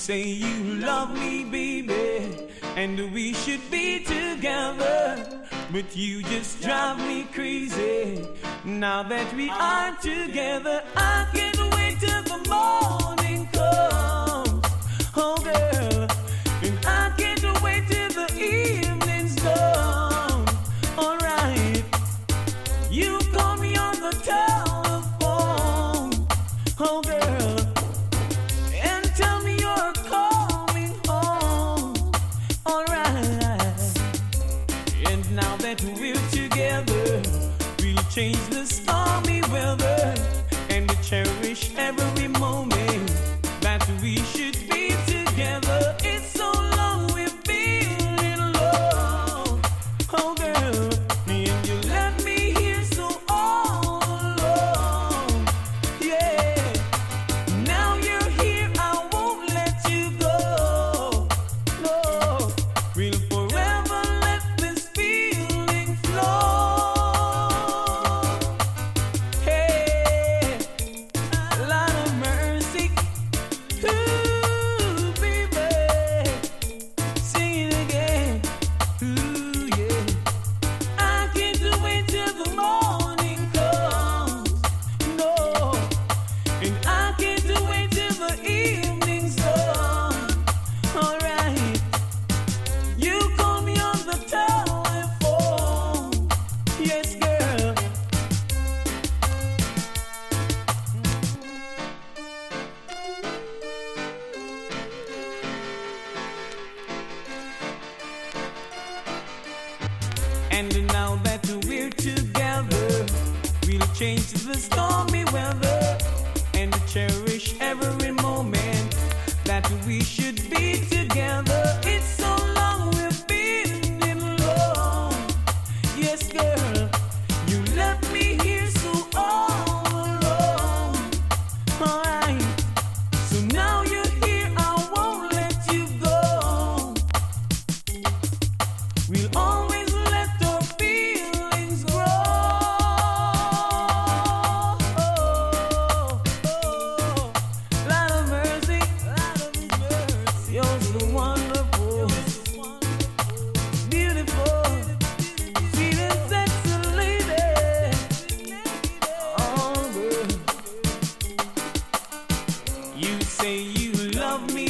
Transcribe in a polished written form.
say you love me, baby, and we should be together, but you just drive me crazy. Now that we are together, I can't wait till the morning comes, oh girl, and I can't wait till the evening's done. Alright, you call me on the telephone, oh girl, and tell me you're coming home. Alright, and now that we're together, we'll change the stormy weather and cherish every moment that we should be together. It's so long we've been in love, oh girl, and you left me here so all alone. Yeah, now you're here, I won't let you go. No, we'll forever let this feeling flow. Hey, Lord of mercy, ooh, baby, sing it again, ooh, yeah. I can't wait till the morning comes, no, and I can't wait till the evening's done. Alright, you call me on the telephone, yes, girl. And now that we're together, we'll change the stormy weather and cherish every moment that we should be together. It's so long we've been in love. Yes, girl, you left me here so all alone. Alright, so now you're here, I won't let you go. We'll always let our feelings grow. Lot of mercy, you're so wonderful, beautiful, sweet and sexy lady. Oh, girl, you say you love me,